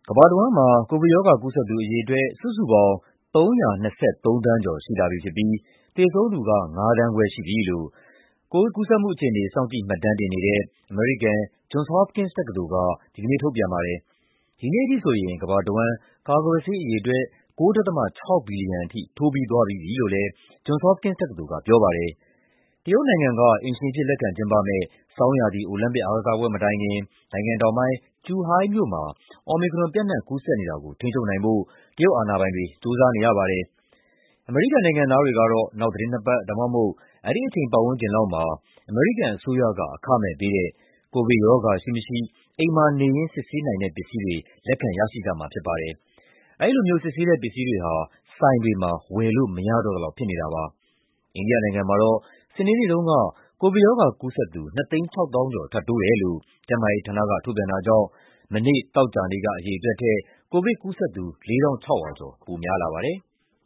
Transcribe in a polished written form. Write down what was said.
ကမ္ဘာတဝန်းမှာ ကိုဗစ်ရောဂါကူးစက်သူအရေအတွက် စုစုပေါင်း 323 သန်းကျော်ရှိလာပြီဖြစ်ပြီး သေဆုံးသူက 5 သန်းခွဲရှိပြီလို့ ကိုဗစ်ကူးစက်မှုအခြေအနေ စောင့်ကြည့်မှတ်တမ်းတင်နေတဲ့ အမေရိကန် Johns Hopkins တက္ကသိုလ်က ဒီကနေ့ထုတ်ပြန်ပါတယ်။ ဒီနေ့အထိဆိုရင် ကမ္ဘာတဝန်း ကာကွယ်ဆေးအရေအတွက် 9.6 ဘီလီယံထိ ထိုးပြီးသွားပြီးပြီလို့လည်း Johns Hopkins တက္ကသိုလ်ကပြောပါတယ်။ တရုတ်နိုင်ငံက အိမ်ရှင်အဖြစ်လက်ခံကျင်းပမယ့် ဆောင်းရာသီ အိုလံပစ်အားကစားပွဲမတိုင်ခင် နိုင်ငံတောင်ပိုင်း၊ ကျူဟိုင်းမြို့မှာ Omicron ပျံ့နှံ့ကူးစက်နေတာကို ထိန်းချုပ်နိုင်ဖို့ တရုတ်အာဏာပိုင်တွေ ကြိုးစားနေရပါတယ်။ အမေရိကန်နိုင်ငံသားတွေကတော့ နောက်သီတင်းနှစ်ပတ် ဒါမှမဟုတ် အဲဒီအချိန်ပတ်ဝန်းကျင်လောက်မှာ အမေရိကန်အစိုးရက အခမဲ့ပေးတဲ့ ကိုဗစ်ရောဂါရှိမရှိ အိမ်မှာနေရင်း စစ်ဆေးနိုင်တဲ့ပစ္စည်းတွေ လက်ခံရရှိကြမှာဖြစ်ပါတယ်။ အဲဒီလိုမျိုးစစ်ဆေးတဲ့ပစ္စည်းတွေဟာ ဆိုင်တွေမှာ ဝယ်လို့မရတော့သလောက်ဖြစ်နေတာပါ။ အိန္ဒိယနိုင်ငံမှာတော့ စနေနေ့တုန်းက ကိုဗစ်ရောဂါကူးစက်သူ 2၆၀,၀၀၀ ကျော် ထပ်တိုးတယ်လို့ ကျန်းမာရေးဌာနက ထုတ်ပြန်တာကြောင့် မနေ့ သောကြာနေ့က အရေအတွက်ထက် ကိုဗစ်ကူးစက်သူ 4,600 ကျော် ပိုများလာပါတယ်။